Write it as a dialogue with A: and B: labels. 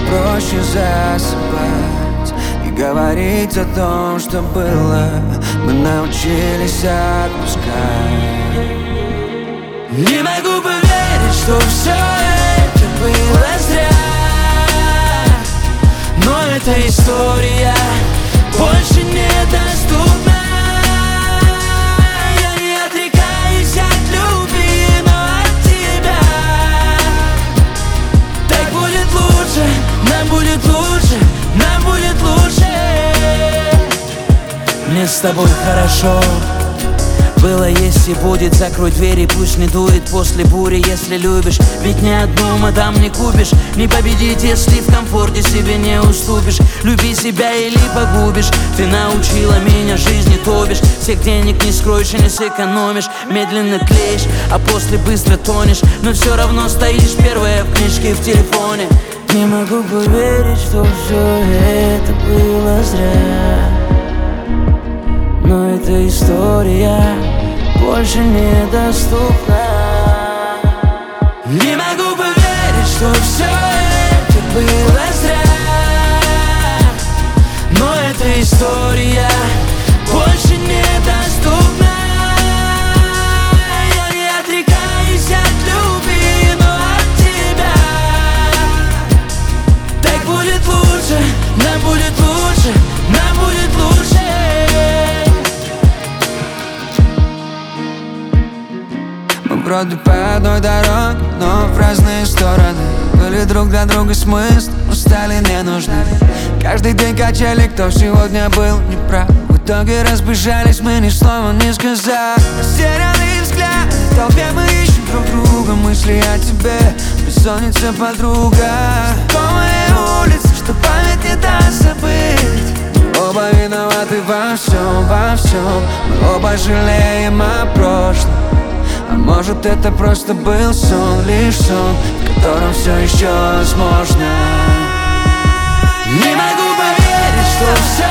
A: проще засыпать и говорить о том, что было. Мы научились отпускать. Не могу поверить, что все это было зря, но эта история больше недоступна. Я не отрекаюсь от любви, но от тебя. Так будет лучше, нам будет лучше, нам будет лучше. Мне с тобой хорошо было, есть и будет. Закрой двери, пусть не дует после бури. Если любишь, ведь ни одну мадам не купишь. Не победить, если в комфорте себе не уступишь. Люби себя или погубишь. Ты научила меня жизни, тобишь. Всех денег не скроешь и не сэкономишь. Медленно клеишь, а после быстро тонешь. Но все равно стоишь первая в книжке в телефоне. Не могу поверить, что все это было зря, но эта история больше недоступна. Не могу поверить, что все это было зря, но эта история больше недоступна. Я не отрекаюсь от любви, но от тебя. Так будет лучше, нам будет лучше, нам будет лучше. Вроде по одной дороге, но в разные стороны. Были друг для друга смысл, но стали не нужны. Каждый день качали, кто сегодня был неправ. В итоге разбежались, мы ни слова не сказали. Растерянный взгляд, в толпе мы ищем друг друга. Мысли о тебе, бессонница подруга. Знакомые улицы, что память не даст забыть. Мы оба виноваты во всем, во всем. Мы оба жалеем о прошлом. А может, это просто был сон, лишь сон, в котором все еще возможно. Не могу поверить, что все